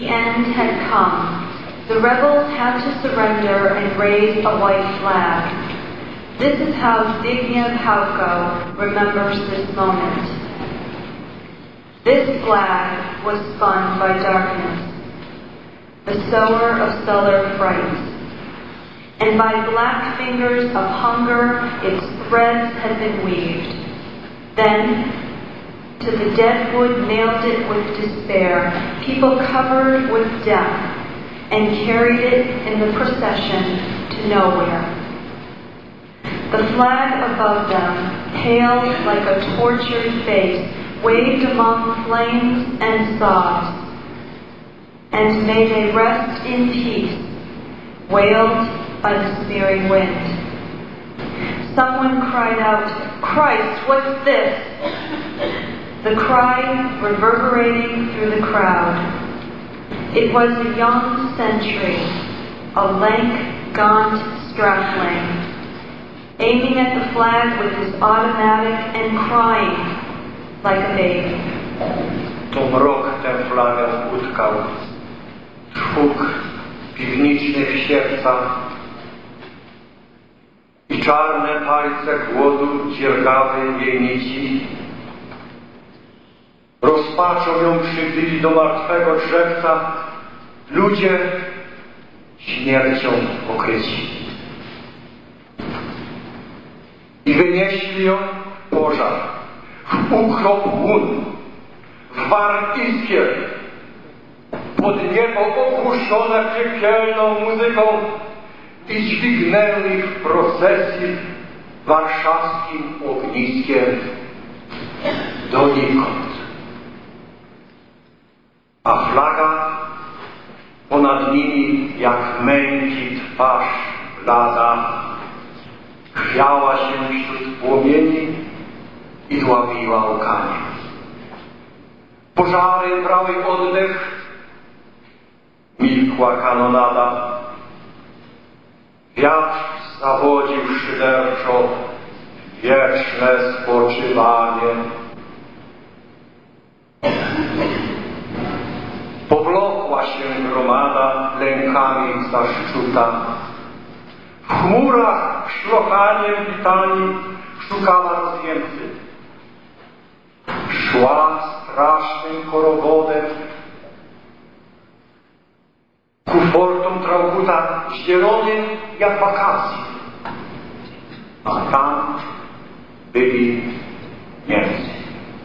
The end had come. The rebels had to surrender and raise a white flag. This is how Zbigniew Hałko remembers this moment. This flag was spun by darkness, the sower of stellar fright. And by black fingers of hunger its threads had been weaved. Then, to the dead wood nailed it with despair, people covered with death, and carried it in the procession to nowhere. The flag above them, pale like a tortured face, waved among flames and sobs. And may they rest in peace, wailed by the smearing wind. Someone cried out, "Christ, what's this?" The cry reverberating through the crowd. It was a young sentry, a lank, gaunt strapling, aiming at the flag with his automatic and crying like a baby. To mrok tę flagę utkał, huk piwnicznych siewcach i czarne palce głodu dziergały jej nici. Rozpaczą ją przybili do martwego drzewca ludzie śmiercią okryci. I wynieśli ją w pożar, w ukrop łun, w war iskier, pod niebo ogłuszone piekielną muzyką i dźwignęli ich w procesji warszawskim ogniskiem donikąd. A flaga ponad nimi jak męki twarz blada chwiała się wśród płomieni i dławiła łkanie. Pożary brały oddech, milkła kanonada. Wiatr zawodził szyderczo wieczne spoczywanie. Powlokła się gromada lękami zaszczuta. W chmurach szlochaniem witani szukała rozjemcy. Szła strasznym korowodem ku fortom Trauguta zielonym jak wakacji. A tam byli Niemcy.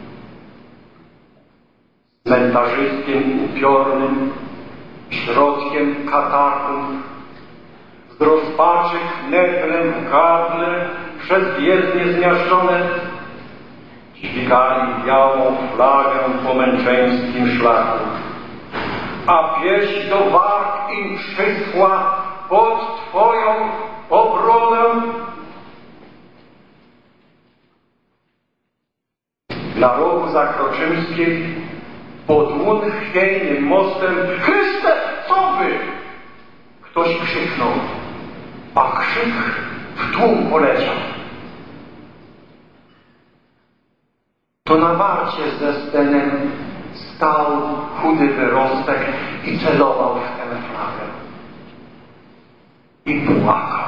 Cmentarzyskiem upiornym, środkiem katakumb, z rozpaczy kneblem w gardle, przez jezdnie zmiażdżone, dźwigali białą flagę po męczeńskim szlaku. A pieśń do warg im przysła pod Twoją obronę. Na rogu Zakroczymskiej pod łun chwiejnym mostem „Chryste, co wy?” ktoś krzyknął, a krzyk w tłum poleciał. To na warcie ze Stenem stał chudy wyrostek i celował w tę flagę. I płakał.